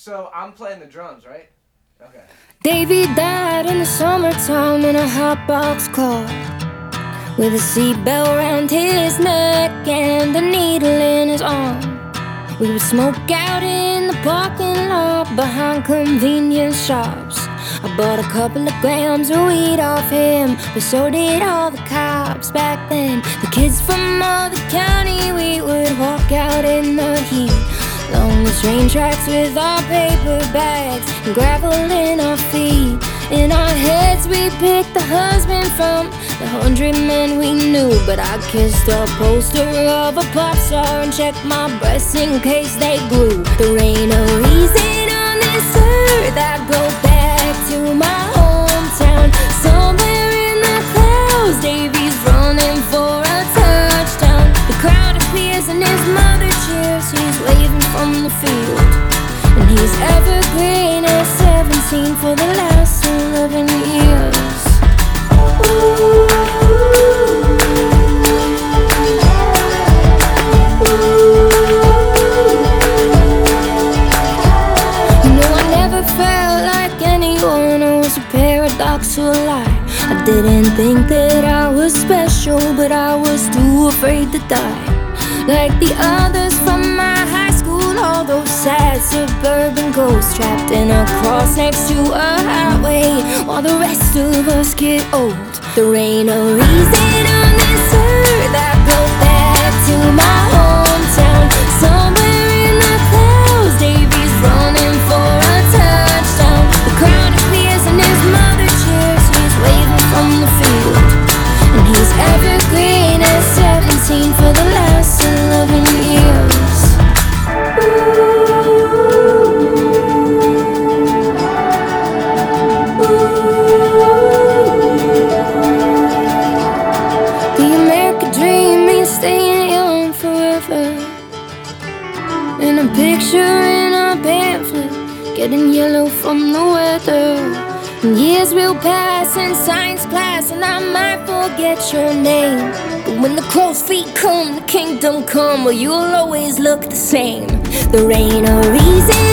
So I'm playing the drums, right? Okay. Davy died in the summertime in a hot box car, with a seatbelt around his neck and a needle in his arm. We would smoke out in the parking lot behind convenience shops. I bought a couple of grams of weed off him, but so did all the cops back then. The kids from all the county, we would walk out in the heat, along the train tracks with our paper bags and gravel in our feet. In our heads we picked the husband from the 100 men we knew, but I kissed a poster of a pop star and checked my breasts in case they grew. There ain't a reason on this earth I'd go back to my hometown. Somewhere in the clouds, Davy's running for a touchdown. The crowd appears and his mother cheers. He's waving from the field, and he's evergreen at 17 for the last 11 years. Ooh. You know, I never felt like anyone. I was a paradox to a lie. I didn't think that I was special, but I was too afraid to die. Like the others from my high school, all those sad suburban ghosts trapped in a cross next to a highway, while the rest of us get old. There ain't a reason on this earth I'd go back to my hometown. Somewhere in the clouds, Davy's running for a touchdown. The crowd appears and his mother cheers. He's waving from the field, and he's evergreen at 17 for the last 11 years. The American dream means staying young forever. And a picture in a pamphlet, getting yellow from the weather. And years will pass in science class, and I might forget your name. But when the crow's feet come, the kingdom come, well, you'll always look the same. There ain't a reason